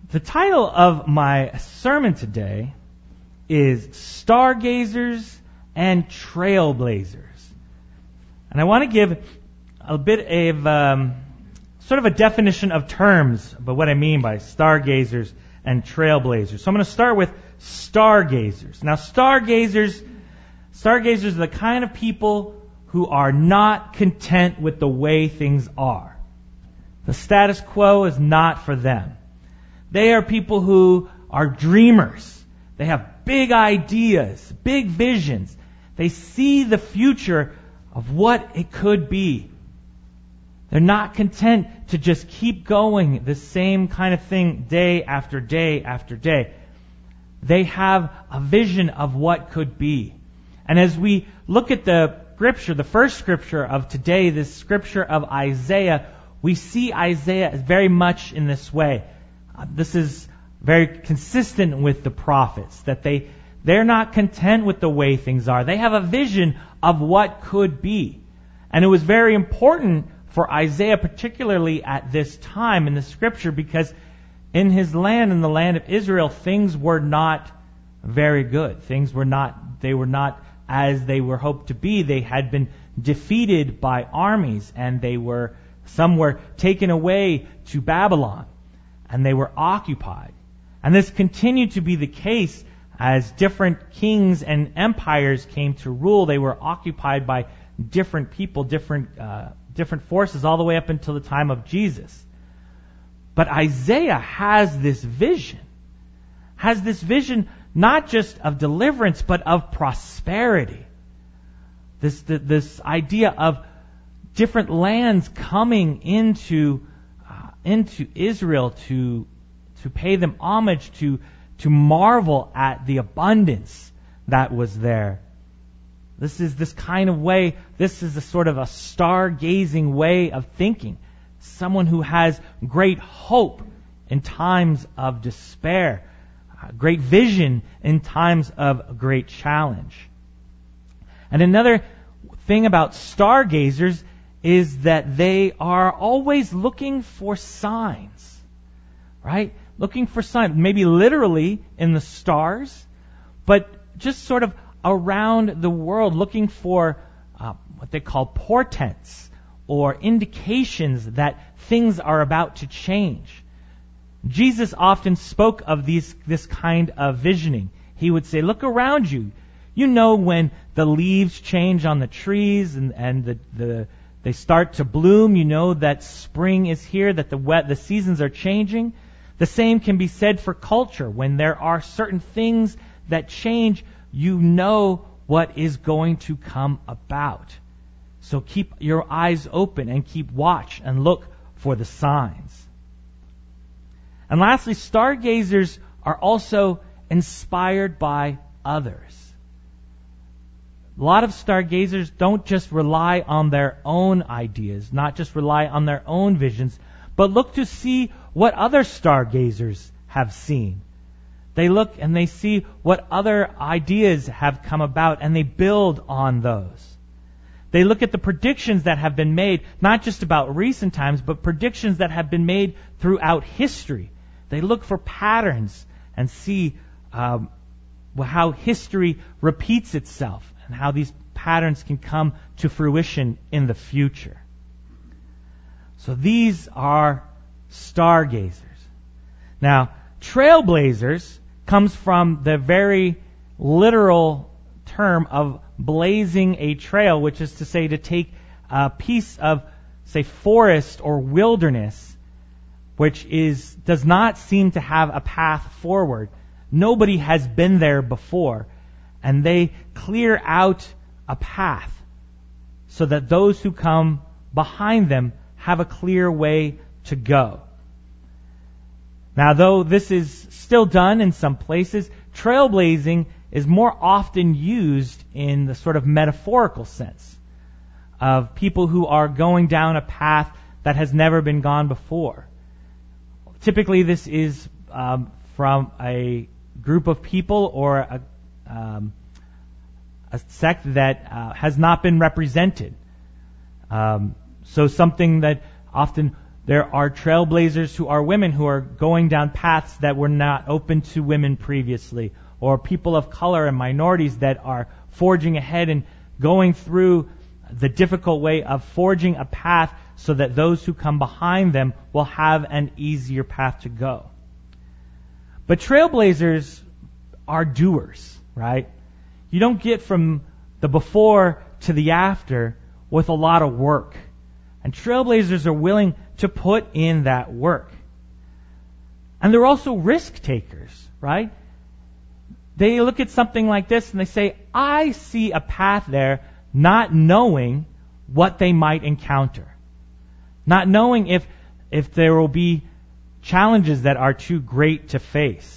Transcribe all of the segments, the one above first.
The title of my sermon today is Stargazers and Trailblazers. And I want to give a bit of sort of a definition of terms about what I mean by stargazers and trailblazers. So I'm going to start with stargazers. Now, stargazers are the kind of people who are not content with the way things are. The status quo is not for them. They are people who are dreamers. They have big ideas, big visions. They see the future of what it could be. They're not content to just keep going the same kind of thing day after day after day. They have a vision of what could be. And as we look at the scripture, the first scripture of today, this scripture of Isaiah, we see Isaiah very much in this way. This is very consistent with the prophets, that they're not content with the way things are. They have a vision of what could be. And it was very important for Isaiah, particularly at this time in the scripture, because in his land, in the land of Israel, things were not very good. They were not as they were hoped to be. They had been defeated by armies, and some were taken away to Babylon, and they were occupied. And this continued to be the case as different kings and empires came to rule. They were occupied by different people, different forces, all the way up until the time of Jesus. But Isaiah has this vision not just of deliverance, but of prosperity. This idea of different lands coming into Israel to pay them homage, to marvel at the abundance that was there. This is this kind of way, this is a sort of a stargazing way of thinking. Someone who has great hope in times of despair, great vision in times of great challenge. And another thing about stargazers is that they are always looking for signs, right? Looking for signs, maybe literally in the stars, but just sort of around the world, looking for what they call portents or indications that things are about to change. Jesus often spoke of this kind of visioning. He would say, look around you. You know when the leaves change on the trees and they start to bloom. You know that spring is here, that the seasons are changing. The same can be said for culture. When there are certain things that change, you know what is going to come about. So keep your eyes open and keep watch and look for the signs. And lastly, stargazers are also inspired by others. A lot of stargazers don't just rely on their own ideas, not just rely on their own visions, but look to see what other stargazers have seen. They look and they see what other ideas have come about, and they build on those. They look at the predictions that have been made, not just about recent times, but predictions that have been made throughout history. They look for patterns and see how history repeats itself and how these patterns can come to fruition in the future. So these are stargazers. Now, trailblazers comes from the very literal term of blazing a trail, which is to say to take a piece of, say, forest or wilderness, which does not seem to have a path forward. Nobody has been there before, and they clear out a path so that those who come behind them have a clear way to go. Now, though this is still done in some places, trailblazing is more often used in the sort of metaphorical sense of people who are going down a path that has never been gone before. Typically, this is from a group of people or a sect that has not been represented. So something that often There are trailblazers who are women who are going down paths that were not open to women previously, or people of color and minorities that are forging ahead and going through the difficult way of forging a path so that those who come behind them will have an easier path to go. But trailblazers are doers, right? You don't get from the before to the after with a lot of work. And trailblazers are willing to put in that work. And they're also risk takers, right? They look at something like this and they say, I see a path there, not knowing what they might encounter. Not knowing if there will be challenges that are too great to face.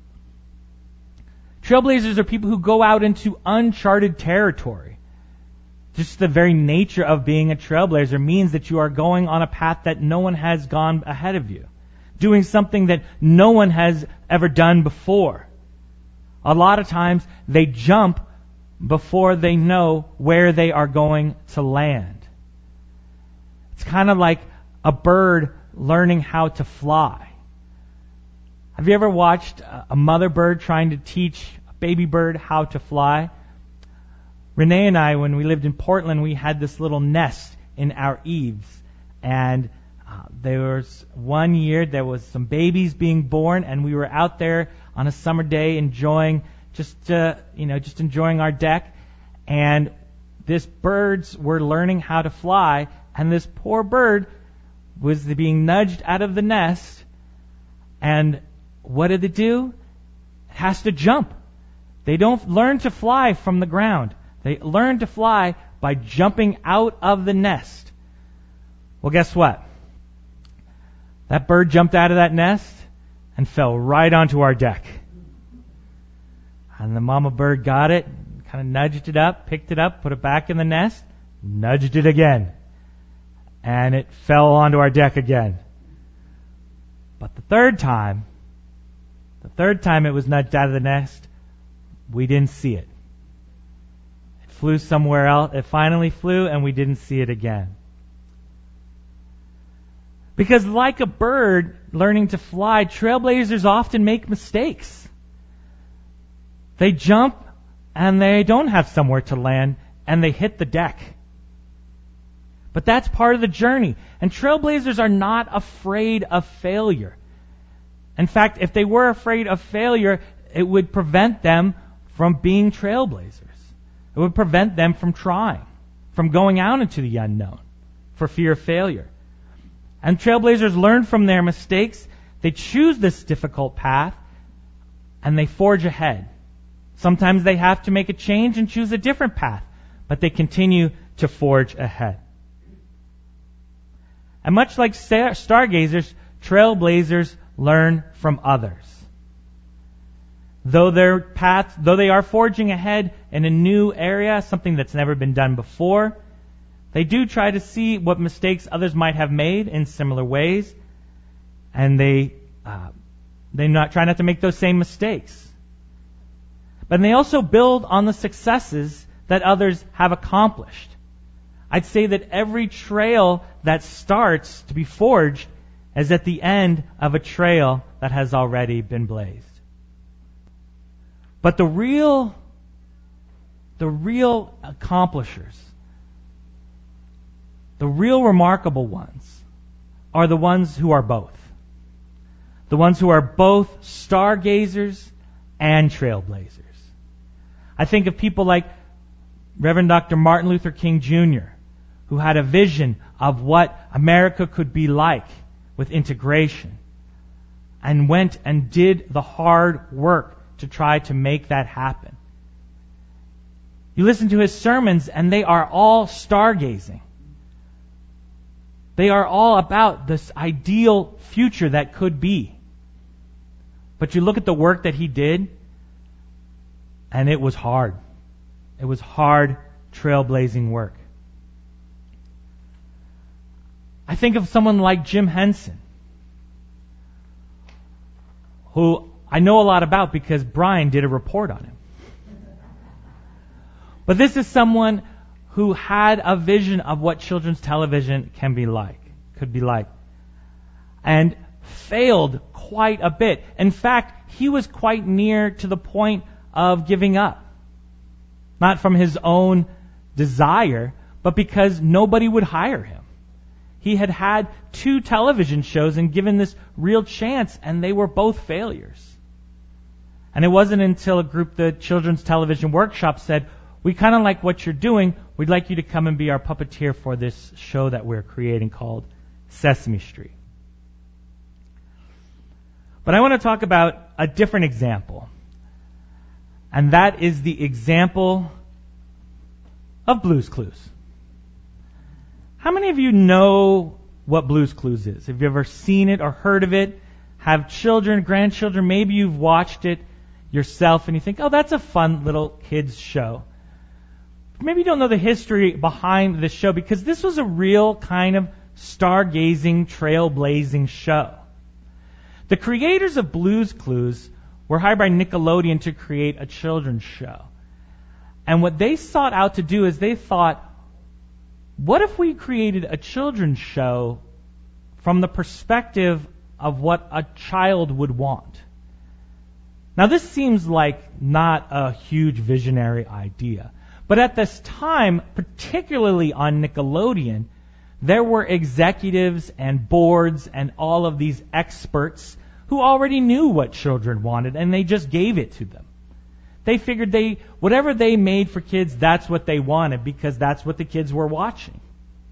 Trailblazers are people who go out into uncharted territory. Just the very nature of being a trailblazer means that you are going on a path that no one has gone ahead of you. Doing something that no one has ever done before. A lot of times they jump before they know where they are going to land. It's kind of like a bird learning how to fly. Have you ever watched a mother bird trying to teach a baby bird how to fly? Renee and I, when we lived in Portland, we had this little nest in our eaves. And there was one year there was some babies being born, and we were out there on a summer day enjoying just enjoying our deck. And these birds were learning how to fly, and this poor bird was being nudged out of the nest. And what did it do? It has to jump. They don't learn to fly from the ground. They learn to fly by jumping out of the nest. Well, guess what? That bird jumped out of that nest and fell right onto our deck. And the mama bird got it, kind of nudged it up, picked it up, put it back in the nest, nudged it again. And it fell onto our deck again. But the third time it was nudged out of the nest, we didn't see it. It flew somewhere else. It finally flew, and we didn't see it again. Because like a bird learning to fly, trailblazers often make mistakes. They jump, and they don't have somewhere to land, and they hit the deck. But that's part of the journey. And trailblazers are not afraid of failure. In fact, if they were afraid of failure, it would prevent them from being trailblazers. It would prevent them from trying, from going out into the unknown for fear of failure. And trailblazers learn from their mistakes. They choose this difficult path, and they forge ahead. Sometimes they have to make a change and choose a different path, but they continue to forge ahead. And much like stargazers, trailblazers learn from others. Though they are forging ahead in a new area, something that's never been done before, they do try to see what mistakes others might have made in similar ways, and they try not to make those same mistakes. But they also build on the successes that others have accomplished. I'd say that every trail that starts to be forged is at the end of a trail that has already been blazed. But the real accomplishers, the real remarkable ones, are the ones who are both. The ones who are both stargazers and trailblazers. I think of people like Reverend Dr. Martin Luther King Jr., who had a vision of what America could be like with integration, and went and did the hard work to try to make that happen. You listen to his sermons, and they are all stargazing. They are all about this ideal future that could be. But you look at the work that he did, and it was hard. It was hard, trailblazing work. I think of someone like Jim Henson, who I know a lot about because Brian did a report on him. But this is someone who had a vision of what children's television could be like. and failed quite a bit. In fact, he was quite near to the point of giving up. Not from his own desire, but because nobody would hire him. He had had 2 television shows and given this real chance, and they were both failures. And it wasn't until a group, the Children's Television Workshop, said, "We kind of like what you're doing. We'd like you to come and be our puppeteer for this show that we're creating called Sesame Street." But I want to talk about a different example. And that is the example of Blue's Clues. How many of you know what Blue's Clues is? Have you ever seen it or heard of it? Have children, grandchildren, maybe you've watched it yourself and you think, oh, that's a fun little kids show. Maybe you don't know the history behind this show, because this was a real kind of stargazing, trailblazing show. The creators of Blue's Clues were hired by Nickelodeon to create a children's show. And what they sought out to do is they thought, what if we created a children's show from the perspective of what a child would want? Now, this seems like not a huge visionary idea. But at this time, particularly on Nickelodeon, there were executives and boards and all of these experts who already knew what children wanted, and they just gave it to them. They figured whatever they made for kids, that's what they wanted, because that's what the kids were watching.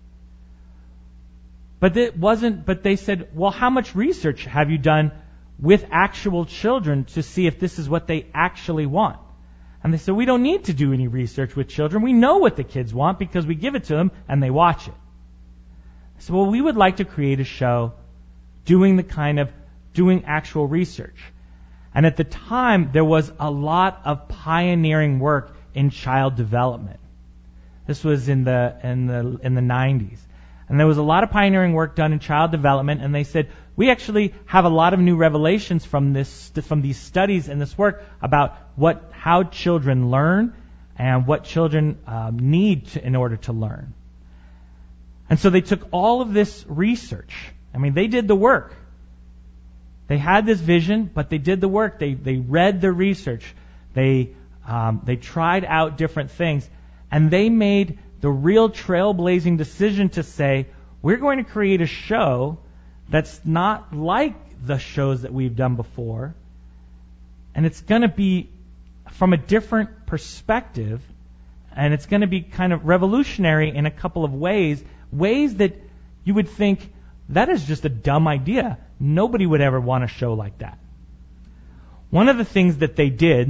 But they said, well, how much research have you done with actual children to see if this is what they actually want? And they said, we don't need to do any research with children. We know what the kids want because we give it to them and they watch it. So, well, we would like to create a show doing actual research. And at the time, there was a lot of pioneering work in child development. This was in the 90s. And there was a lot of pioneering work done in child development, and they said, we actually have a lot of new revelations from these studies and this work about how children learn and what children need in order to learn. And so they took all of this research. I mean, they did the work. They had this vision, but they did the work. They read the research. They tried out different things, and they made the real trailblazing decision to say, we're going to create a show that's not like the shows that we've done before, and it's going to be from a different perspective, and it's going to be kind of revolutionary in a couple of ways that you would think, that is just a dumb idea. Nobody would ever want a show like that. One of the things that they did,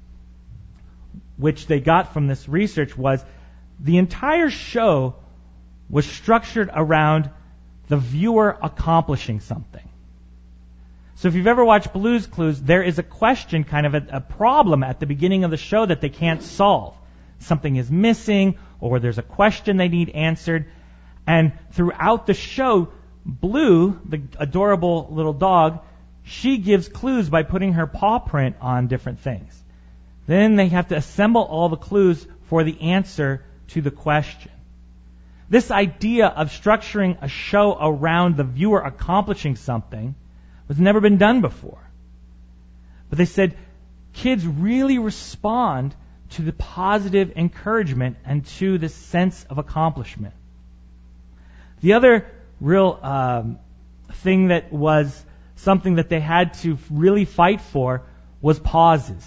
which they got from this research, was the entire show was structured around the viewer accomplishing something. So if you've ever watched Blue's Clues, there is a question, kind of a problem at the beginning of the show that they can't solve. Something is missing, or there's a question they need answered. And throughout the show, Blue, the adorable little dog, she gives clues by putting her paw print on different things. Then they have to assemble all the clues for the answer to the question. This idea of structuring a show around the viewer accomplishing something was never been done before. But they said kids really respond to the positive encouragement and to the sense of accomplishment. The other real thing that was something that they had to really fight for was pauses.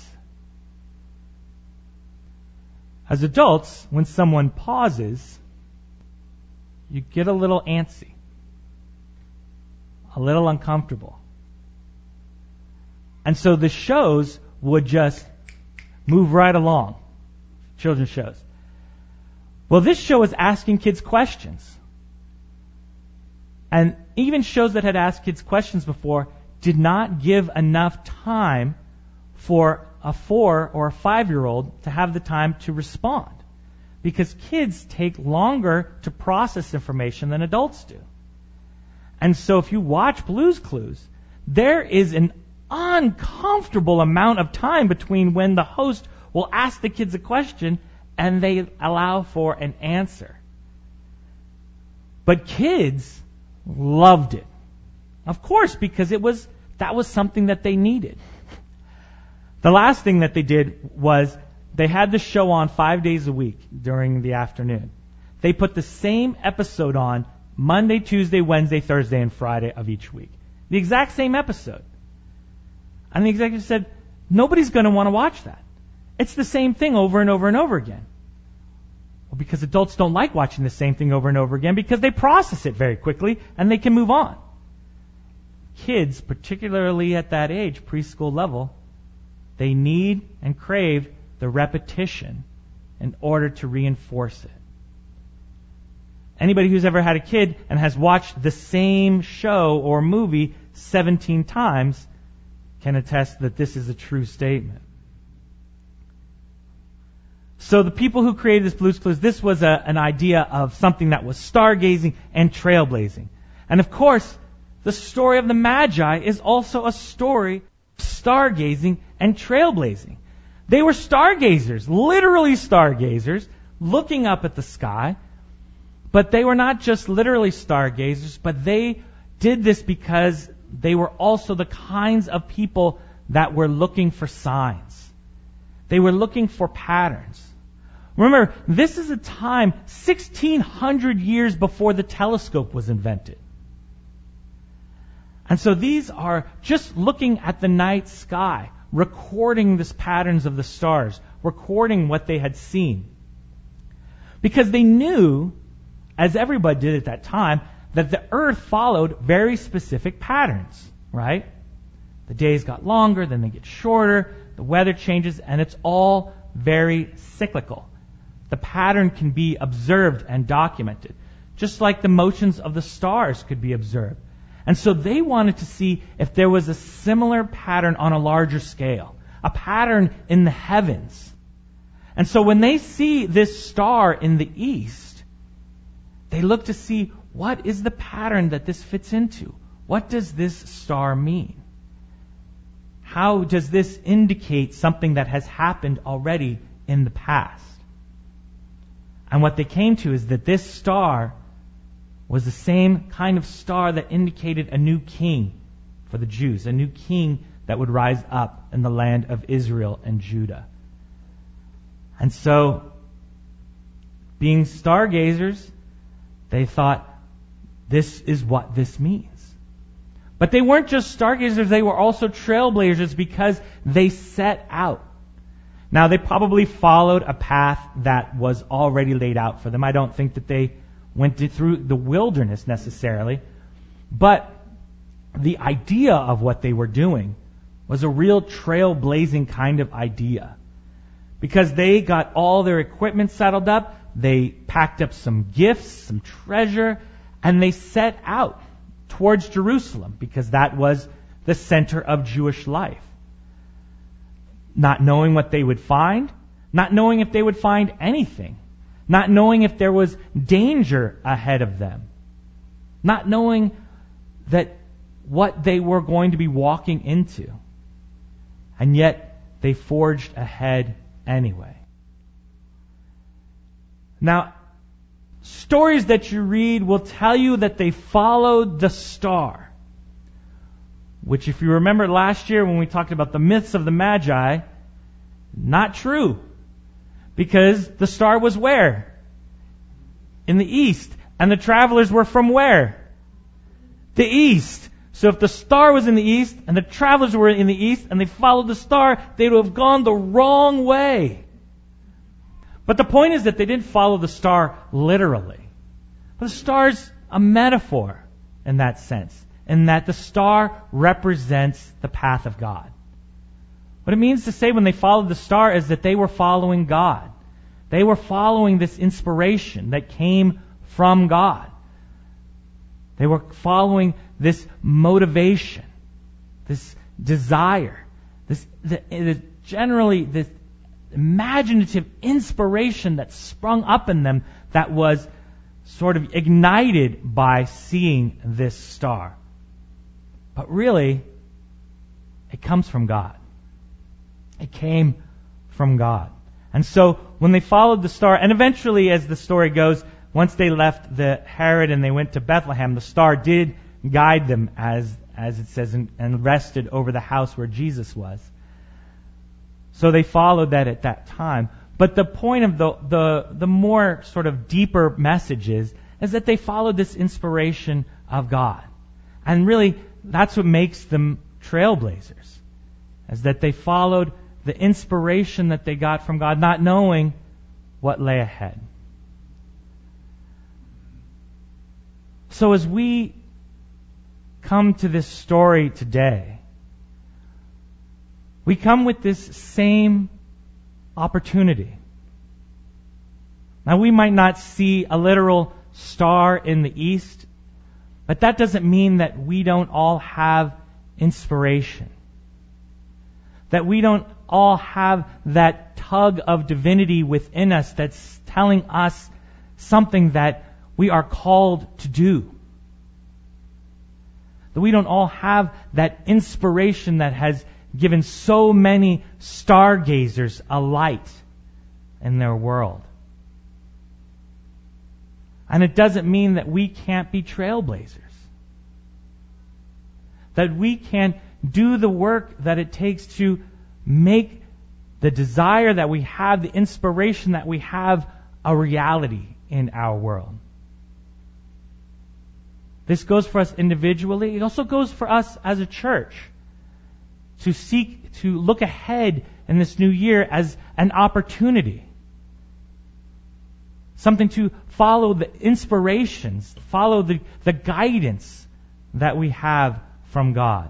As adults, when someone pauses, you get a little antsy, a little uncomfortable. And so the shows would just move right along, children's shows. Well, this show was asking kids questions. And even shows that had asked kids questions before did not give enough time for a 4 or a 5-year-old to have the time to respond. Because kids take longer to process information than adults do. And so if you watch Blue's Clues, there is an uncomfortable amount of time between when the host will ask the kids a question and they allow for an answer. But kids loved it. Of course, because that was something that they needed. The last thing that they did was they had the show on 5 days a week during the afternoon. They put the same episode on Monday, Tuesday, Wednesday, Thursday, and Friday of each week. The exact same episode. And the executive said, nobody's going to want to watch that. It's the same thing over and over and over again. Well, because adults don't like watching the same thing over and over again because they process it very quickly and they can move on. Kids, particularly at that age, preschool level, they need and crave the repetition in order to reinforce it. Anybody who's ever had a kid and has watched the same show or movie 17 times can attest that this is a true statement. So the people who created this Blue's Clues, this was an idea of something that was stargazing and trailblazing. And of course, the story of the Magi is also a story of stargazing and trailblazing. They were stargazers, literally stargazers, looking up at the sky. But they were not just literally stargazers, but they did this because they were also the kinds of people that were looking for signs. They were looking for patterns. Remember, this is a time 1,600 years before the telescope was invented. And so these are just looking at the night sky, recording the patterns of the stars, recording what they had seen. Because they knew, as everybody did at that time, that the earth followed very specific patterns, right? The days got longer, then they get shorter, the weather changes, and it's all very cyclical. The pattern can be observed and documented, just like the motions of the stars could be observed. And so they wanted to see if there was a similar pattern on a larger scale, a pattern in the heavens. And so when they see this star in the east, they look to see, what is the pattern that this fits into? What does this star mean? How does this indicate something that has happened already in the past? And what they came to is that this star was the same kind of star that indicated a new king for the Jews, a new king that would rise up in the land of Israel and Judah. And so, being stargazers, they thought, this is what this means. But they weren't just stargazers, they were also trailblazers because they set out. Now, they probably followed a path that was already laid out for them. I don't think that they went through the wilderness necessarily. But the idea of what they were doing was a real trailblazing kind of idea. Because they got all their equipment settled up, they packed up some gifts, some treasure, and they set out towards Jerusalem because that was the center of Jewish life. Not knowing what they would find, not knowing if they would find anything, not knowing if there was danger ahead of them, not knowing that what they were going to be walking into. And yet they forged ahead anyway. Now, stories that you read will tell you that they followed the star. Which, if you remember last year when we talked about the myths of the Magi, not true. Because the star was where? In the east. And the travelers were from where? The east. So if the star was in the east and the travelers were in the east and they followed the star, they would have gone the wrong way. But the point is that they didn't follow the star literally. The star's a metaphor in that sense, in that the star represents the path of God. What it means to say when they followed the star is that they were following God. They were following this inspiration that came from God. They were following this motivation, this desire, this imaginative inspiration that sprung up in them that was sort of ignited by seeing this star. But really, it comes from God. It came from God. And so when they followed the star, and eventually, as the story goes, once they left the Herod and they went to Bethlehem, the star did guide them, as it says, and rested over the house where Jesus was. So they followed that at that time. But the point of the more sort of deeper message is that they followed this inspiration of God. And really, that's what makes them trailblazers, is that they followed the inspiration that they got from God, not knowing what lay ahead. So as we come to this story today, we come with this same opportunity. Now, we might not see a literal star in the east, but that doesn't mean that we don't all have inspiration. That we don't all have that tug of divinity within us that's telling us something that we are called to do. That we don't all have that inspiration that has given so many stargazers a light in their world. And it doesn't mean that we can't be trailblazers. That we can do the work that it takes to make the desire that we have, the inspiration that we have, a reality in our world. This goes for us individually. It also goes for us as a church to seek to look ahead in this new year as an opportunity. Something to follow the inspirations, follow the guidance that we have from God.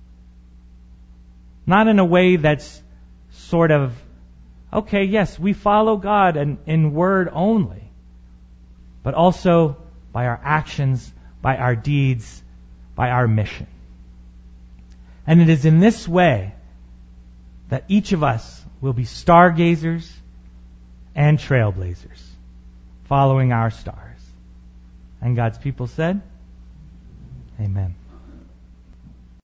Not in a way that's sort of, okay, yes, we follow God in word only, but also by our actions, by our deeds, by our mission. And it is in this way that each of us will be stargazers and trailblazers, following our stars. And God's people said, Amen.